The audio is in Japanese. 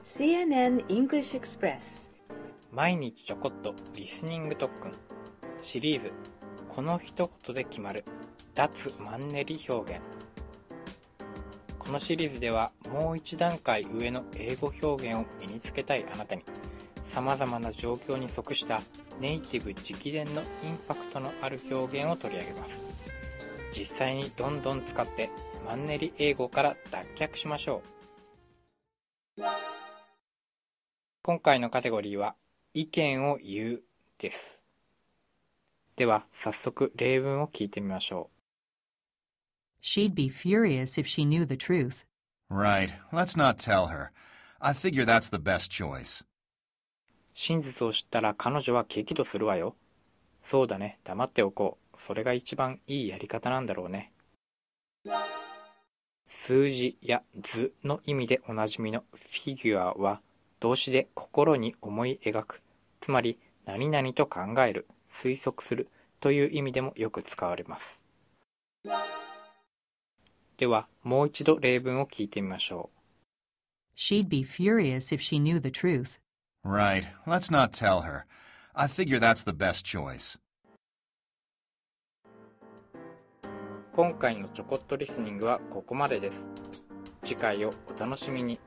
CNN English Express 毎日ちょこっとリスニング特訓シリーズこの一言で決まる脱マンネリ表現。このシリーズではもう一段階上の英語表現を身につけたいあなたに様々な状況に即したネイティブ直伝のインパクトのある表現を取り上げます。実際にどんどん使ってマンネリ英語から脱却しましょう。今回のカテゴリーは意見を言うです。では早速例文を聞いてみましょう。 She'd be furious if she knew the truth. Right. Let's not tell her. I figure that's the best choice. 真実を知ったら彼女は激怒するわよ。そうだね、黙っておこう。それが一番いいやり方なんだろうね。数字や図の意味でおなじみのフィギュアは動詞で心に思い描く、つまり何々と考える、推測するという意味でもよく使われます。ではもう一度例文を聞いてみましょう。 She'd be furious if she knew the truth. Right. Let's not tell her. I figure that's the best choice. 今回のちょこっとリスニングはここまでです。次回をお楽しみに。